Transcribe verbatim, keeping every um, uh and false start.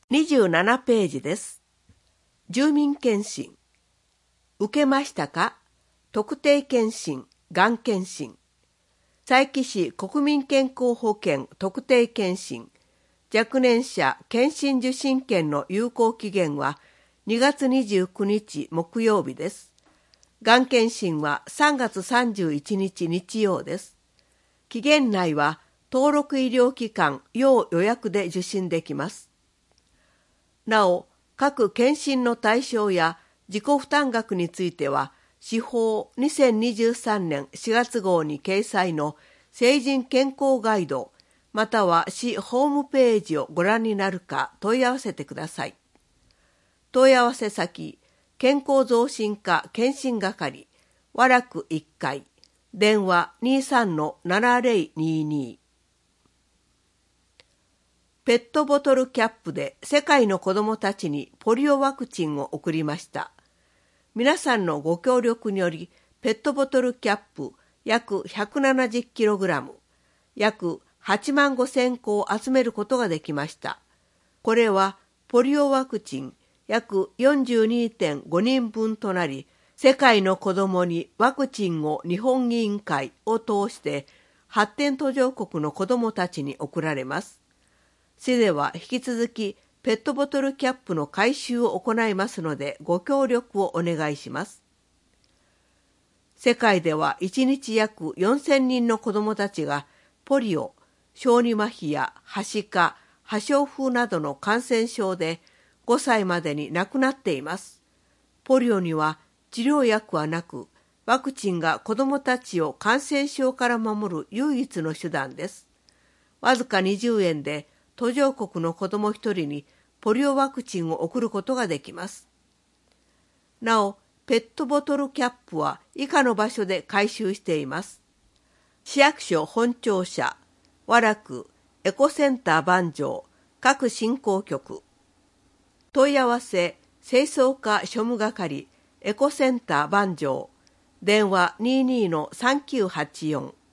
にじゅうななページです。住民検診。受けましたか？特定健診、がん検診。佐伯市国民健康保険特定健診。若年者健診受診券の有効期限はにがつにじゅうくにち木曜日です。がん検診はさんがつさんじゅういちにち日曜です。期限内は登録医療機関要予約で受診できます。なお、各検診の対象や自己負担額については、司法にせんにじゅうさんねんしがつ号に掲載の成人健康ガイド、または市ホームページをご覧になるか問い合わせてください。問い合わせ先、健康増進課検診係、和楽いっかい、電話 にじゅうさんのななぜろにじゅうに。ペットボトルキャップで世界の子どもたちにポリオワクチンを送りました。皆さんのご協力により、ペットボトルキャップ約 ひゃくななじゅっキログラム、約はちまんごせんこを集めることができました。これはポリオワクチン約 よんじゅうにてんごにんぶんとなり、世界の子どもにワクチンを日本委員会を通して発展途上国の子どもたちに送られます。市では引き続きペットボトルキャップの回収を行いますのでご協力をお願いします。世界ではいちにち約よんせんにんの子どもたちがポリオ、小児麻痺やはしか、破傷風などの感染症でごさいまでに亡くなっています。ポリオには治療薬はなく、ワクチンが子どもたちを感染症から守る唯一の手段です。わずかにじゅうえんで途上国の子どもひとりにポリオワクチンを送ることができます。なお、ペットボトルキャップは以下の場所で回収しています。市役所本庁舎、和楽、エコセンター番町、各振興局。問い合わせ、清掃課庶務係、エコセンター番町、電話 にじゅうにのさんきゅうはちよん。